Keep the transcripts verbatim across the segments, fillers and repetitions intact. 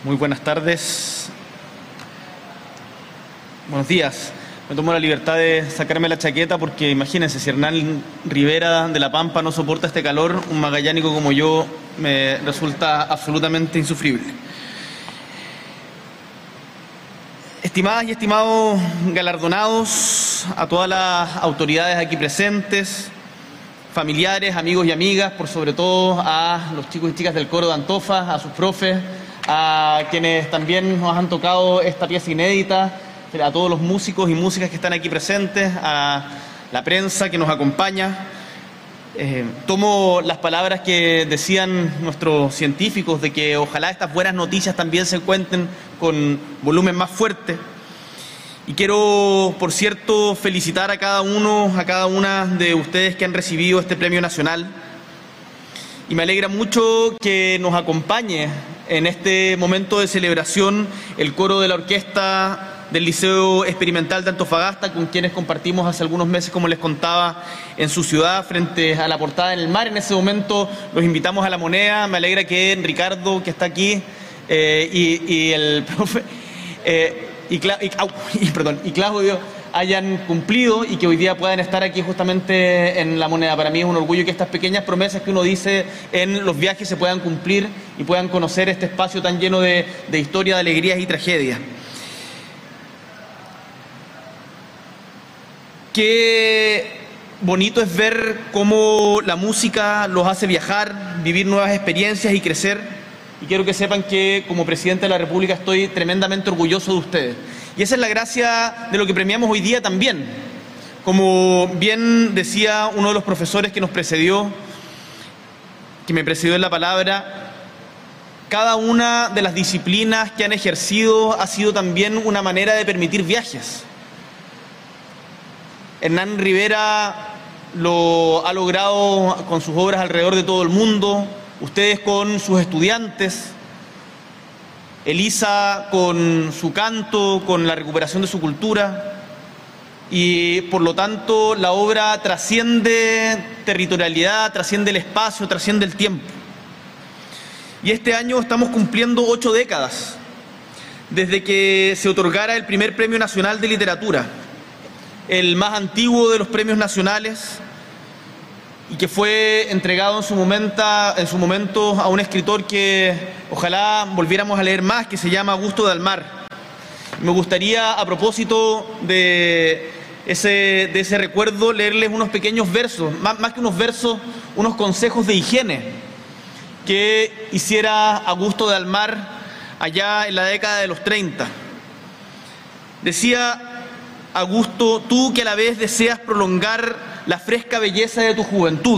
Muy buenas tardes. Buenos días. Me tomo la libertad de sacarme la chaqueta porque imagínense, si Hernán Rivera de La Pampa no soporta este calor, un magallánico como yo me resulta absolutamente insufrible. Estimadas y estimados galardonados, a todas las autoridades aquí presentes, familiares, amigos y amigas, por sobre todo a los chicos y chicas del coro de Antofa, a sus profes, a quienes también nos han tocado esta pieza inédita, a todos los músicos y músicas que están aquí presentes, a la prensa que nos acompaña. Eh, tomo las palabras que decían nuestros científicos de que ojalá estas buenas noticias también se cuenten con volumen más fuerte. Y quiero, por cierto, felicitar a cada uno, a cada una de ustedes que han recibido este premio nacional. Y me alegra mucho que nos acompañe en este momento de celebración el coro de la orquesta del Liceo Experimental de Antofagasta, con quienes compartimos hace algunos meses, como les contaba, en su ciudad, frente a la Portada en el Mar. En ese momento los invitamos a La Moneda. Me alegra que Ricardo, que está aquí, eh, y, y el profe, eh, y, Cla y, au, y, perdón, y Claudio hayan cumplido y que hoy día puedan estar aquí justamente en La Moneda. Para mí es un orgullo que estas pequeñas promesas que uno dice en los viajes se puedan cumplir y puedan conocer este espacio tan lleno de, de historia, de alegrías y tragedias. Qué bonito es ver cómo la música los hace viajar, vivir nuevas experiencias y crecer. Y quiero que sepan que como presidente de la República estoy tremendamente orgulloso de ustedes. Y esa es la gracia de lo que premiamos hoy día también. Como bien decía uno de los profesores que nos precedió, que me precedió en la palabra, cada una de las disciplinas que han ejercido ha sido también una manera de permitir viajes. Hernán Rivera lo ha logrado con sus obras alrededor de todo el mundo, ustedes con sus estudiantes, Elisa con su canto, con la recuperación de su cultura, y por lo tanto la obra trasciende territorialidad, trasciende el espacio, trasciende el tiempo. Y este año estamos cumpliendo ocho décadas desde que se otorgara el primer Premio Nacional de Literatura, el más antiguo de los premios nacionales, y que fue entregado en su momento, en su momento a un escritor que ojalá volviéramos a leer más, que se llama Augusto de Almar. Me gustaría, a propósito de ese, de ese recuerdo, leerles unos pequeños versos, más, más que unos versos, unos consejos de higiene que hiciera Augusto de Almar allá en la década de los treinta. Decía Augusto: tú que a la vez deseas prolongar la fresca belleza de tu juventud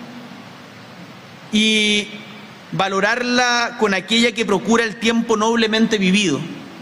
y valorarla con aquella que procura el tiempo noblemente vivido,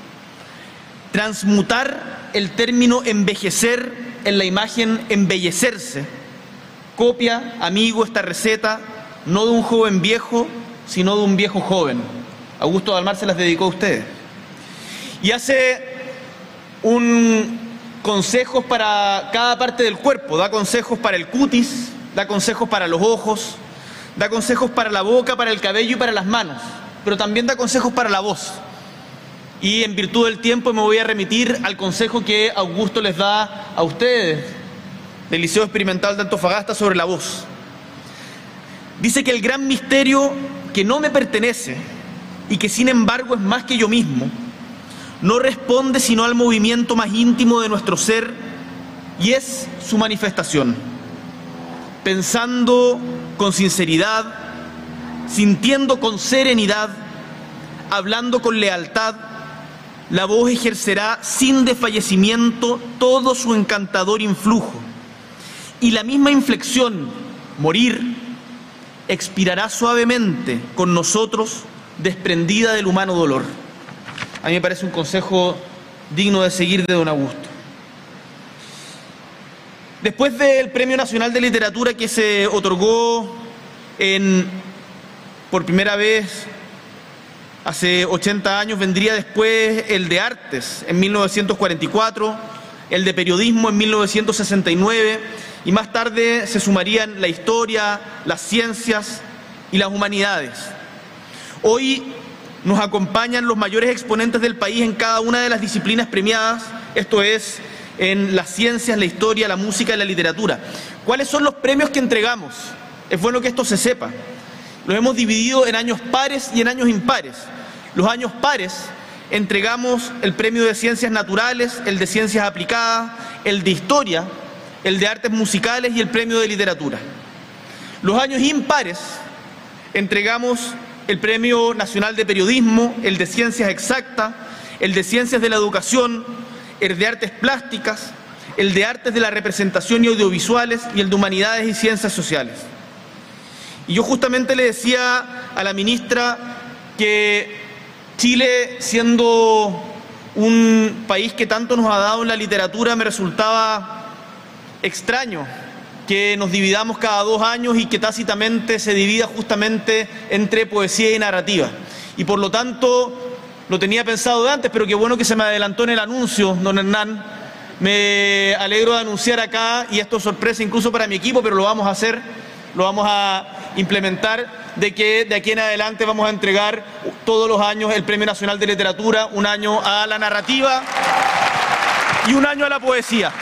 transmutar el término envejecer en la imagen embellecerse, copia, amigo, esta receta no de un joven viejo, sino de un viejo joven. Augusto de Almar se las dedicó a ustedes. Y hace un consejos para cada parte del cuerpo, da consejos para el cutis, da consejos para los ojos, da consejos para la boca, para el cabello y para las manos, pero también da consejos para la voz. Y en virtud del tiempo me voy a remitir al consejo que Augusto les da a ustedes del Liceo Experimental de Antofagasta sobre la voz. Dice que el gran misterio que no me pertenece y que sin embargo es más que yo mismo, no responde sino al movimiento más íntimo de nuestro ser y es su manifestación. Pensando con sinceridad, sintiendo con serenidad, hablando con lealtad, la voz ejercerá sin desfallecimiento todo su encantador influjo. Y la misma inflexión, morir, expirará suavemente con nosotros, desprendida del humano dolor. A mí me parece un consejo digno de seguir de don Augusto. Después del Premio Nacional de Literatura que se otorgó en, por primera vez hace ochenta años, vendría después el de Artes en mil novecientos cuarenta y cuatro, el de Periodismo en mil novecientos sesenta y nueve, y más tarde se sumarían la Historia, las Ciencias y las Humanidades. Hoy nos acompañan los mayores exponentes del país en cada una de las disciplinas premiadas, esto es, en las ciencias, la historia, la música y la literatura. ¿Cuáles son los premios que entregamos? Es bueno que esto se sepa. Los hemos dividido en años pares y en años impares. Los años pares entregamos el premio de Ciencias Naturales, el de Ciencias Aplicadas, el de Historia, el de Artes Musicales y el premio de Literatura. Los años impares entregamos el Premio Nacional de Periodismo, el de Ciencias Exactas, el de Ciencias de la Educación, el de Artes Plásticas, el de Artes de la Representación y Audiovisuales y el de Humanidades y Ciencias Sociales. Y yo justamente le decía a la ministra que Chile, siendo un país que tanto nos ha dado en la literatura, me resultaba extraño que nos dividamos cada dos años y que tácitamente se divida justamente entre poesía y narrativa. Y por lo tanto, lo tenía pensado de antes, pero qué bueno que se me adelantó en el anuncio, don Hernán. Me alegro de anunciar acá, y esto es sorpresa incluso para mi equipo, pero lo vamos a hacer, lo vamos a implementar, de que de aquí en adelante vamos a entregar todos los años el Premio Nacional de Literatura, un año a la narrativa y un año a la poesía.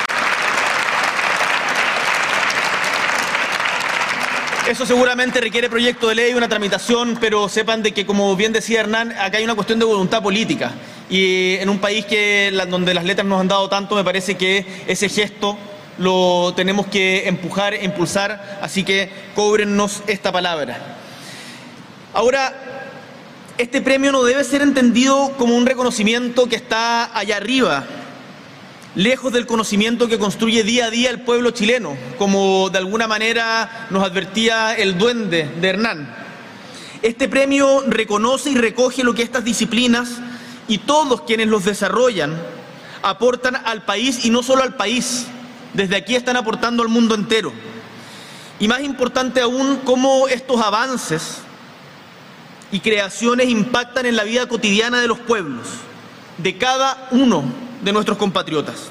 Eso seguramente requiere proyecto de ley, una tramitación, pero sepan de que, como bien decía Hernán, acá hay una cuestión de voluntad política. Y en un país que, donde las letras nos han dado tanto, me parece que ese gesto lo tenemos que empujar e impulsar, así que cóbrennos esta palabra. Ahora, este premio no debe ser entendido como un reconocimiento que está allá arriba, lejos del conocimiento que construye día a día el pueblo chileno, como de alguna manera nos advertía el duende de Hernán. Este premio reconoce y recoge lo que estas disciplinas y todos quienes los desarrollan aportan al país, y no solo al país, desde aquí están aportando al mundo entero. Y más importante aún, cómo estos avances y creaciones impactan en la vida cotidiana de los pueblos, de cada uno de nuestros compatriotas.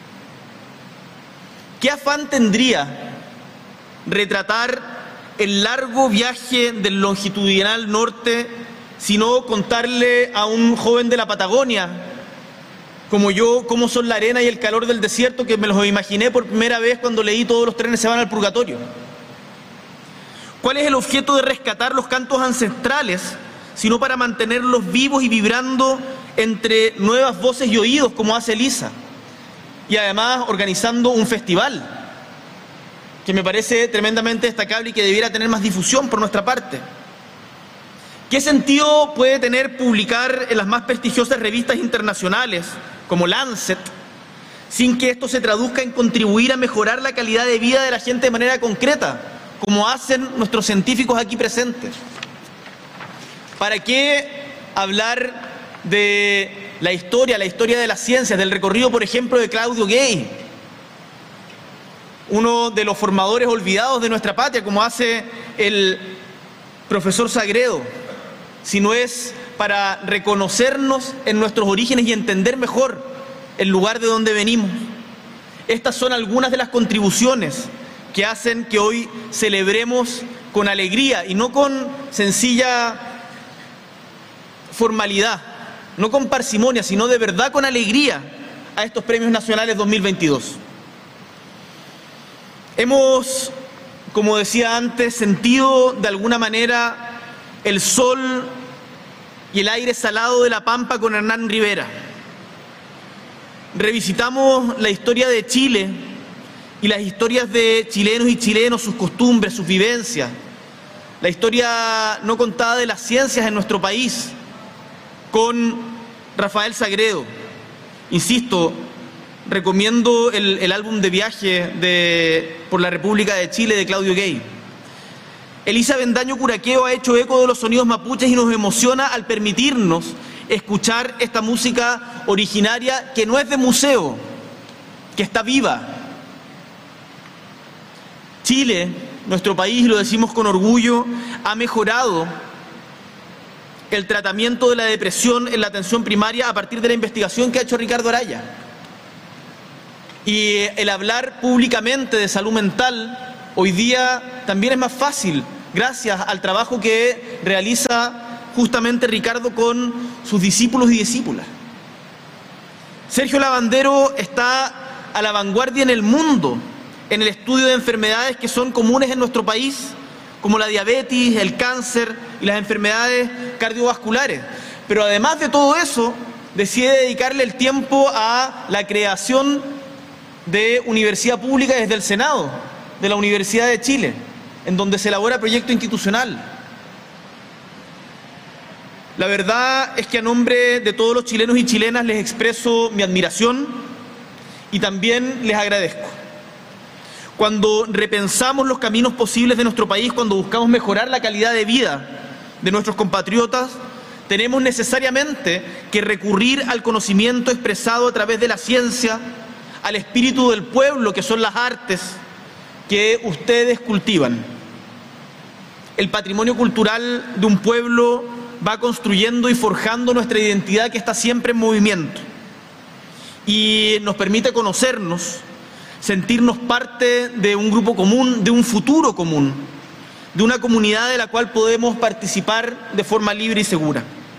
¿Qué afán tendría retratar el largo viaje del longitudinal norte, sino contarle a un joven de la Patagonia, como yo, cómo son la arena y el calor del desierto, que me los imaginé por primera vez cuando leí Todos los trenes se van al purgatorio? ¿Cuál es el objeto de rescatar los cantos ancestrales, sino para mantenerlos vivos y vibrando entre nuevas voces y oídos, como hace Elisa? Y además organizando un festival que me parece tremendamente destacable y que debiera tener más difusión por nuestra parte. ¿Qué sentido puede tener publicar en las más prestigiosas revistas internacionales, como Lancet, sin que esto se traduzca en contribuir a mejorar la calidad de vida de la gente de manera concreta, como hacen nuestros científicos aquí presentes? ¿Para qué hablar de la historia, la historia de las ciencias, del recorrido, por ejemplo, de Claudio Gay, uno de los formadores olvidados de nuestra patria, como hace el profesor Sagredo, si no es para reconocernos en nuestros orígenes y entender mejor el lugar de donde venimos? Estas son algunas de las contribuciones que hacen que hoy celebremos con alegría y no con sencilla formalidad, no con parsimonia, sino de verdad con alegría a estos Premios Nacionales dos mil veintidós. Hemos, como decía antes, sentido de alguna manera el sol y el aire salado de la Pampa con Hernán Rivera. Revisitamos la historia de Chile y las historias de chilenos y chilenos, sus costumbres, sus vivencias, la historia no contada de las ciencias en nuestro país, con Rafael Sagredo. Insisto, recomiendo el, el álbum de viaje de, por la República de Chile de Claudio Gay. Elisa Bendaño Curaqueo ha hecho eco de los sonidos mapuches y nos emociona al permitirnos escuchar esta música originaria que no es de museo, que está viva. Chile, nuestro país, lo decimos con orgullo, ha mejorado el tratamiento de la depresión en la atención primaria a partir de la investigación que ha hecho Ricardo Araya. Y el hablar públicamente de salud mental hoy día también es más fácil gracias al trabajo que realiza justamente Ricardo con sus discípulos y discípulas. Sergio Lavandero está a la vanguardia en el mundo en el estudio de enfermedades que son comunes en nuestro país, como la diabetes, el cáncer y las enfermedades cardiovasculares. Pero además de todo eso, decide dedicarle el tiempo a la creación de universidad pública desde el Senado, de la Universidad de Chile, en donde se elabora proyecto institucional. La verdad es que a nombre de todos los chilenos y chilenas les expreso mi admiración y también les agradezco. Cuando repensamos los caminos posibles de nuestro país, cuando buscamos mejorar la calidad de vida de nuestros compatriotas, tenemos necesariamente que recurrir al conocimiento expresado a través de la ciencia, al espíritu del pueblo, que son las artes que ustedes cultivan. El patrimonio cultural de un pueblo va construyendo y forjando nuestra identidad, que está siempre en movimiento, y nos permite conocernos, sentirnos parte de un grupo común, de un futuro común, de una comunidad de la cual podemos participar de forma libre y segura.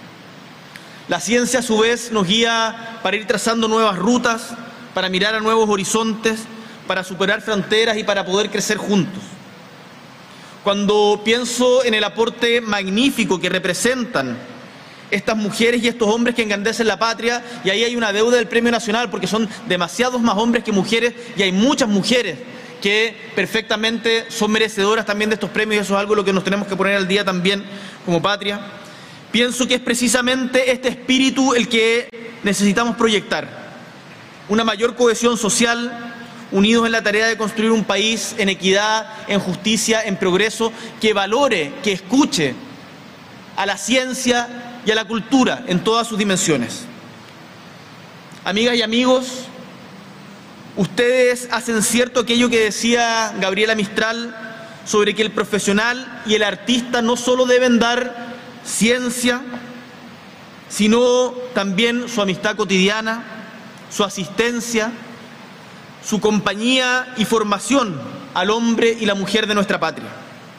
La ciencia, a su vez, nos guía para ir trazando nuevas rutas, para mirar a nuevos horizontes, para superar fronteras y para poder crecer juntos. Cuando pienso en el aporte magnífico que representan estas mujeres y estos hombres que engrandecen la patria, y ahí hay una deuda del Premio Nacional, porque son demasiados más hombres que mujeres, y hay muchas mujeres que perfectamente son merecedoras también de estos premios, y eso es algo en lo que nos tenemos que poner al día también como patria. Pienso que es precisamente este espíritu el que necesitamos proyectar: una mayor cohesión social, unidos en la tarea de construir un país en equidad, en justicia, en progreso, que valore, que escuche a la ciencia y a la cultura en todas sus dimensiones. Amigas y amigos, ustedes hacen cierto aquello que decía Gabriela Mistral sobre que el profesional y el artista no solo deben dar ciencia, sino también su amistad cotidiana, su asistencia, su compañía y formación al hombre y la mujer de nuestra patria.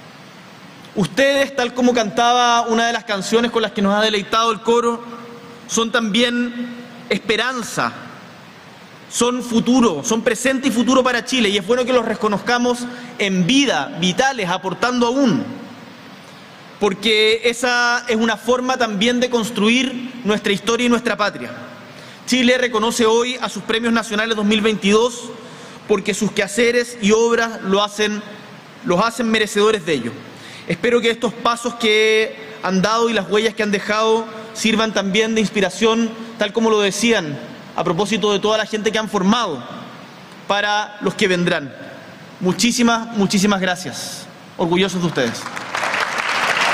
Ustedes, tal como cantaba una de las canciones con las que nos ha deleitado el coro, son también esperanza, son futuro, son presente y futuro para Chile, y es bueno que los reconozcamos en vida, vitales, aportando aún, porque esa es una forma también de construir nuestra historia y nuestra patria. Chile reconoce hoy a sus premios nacionales dos mil veintidós porque sus quehaceres y obras lo hacen, los hacen merecedores de ello. Espero que estos pasos que han dado y las huellas que han dejado sirvan también de inspiración, tal como lo decían, a propósito de toda la gente que han formado, para los que vendrán. Muchísimas, muchísimas gracias. Orgullosos de ustedes.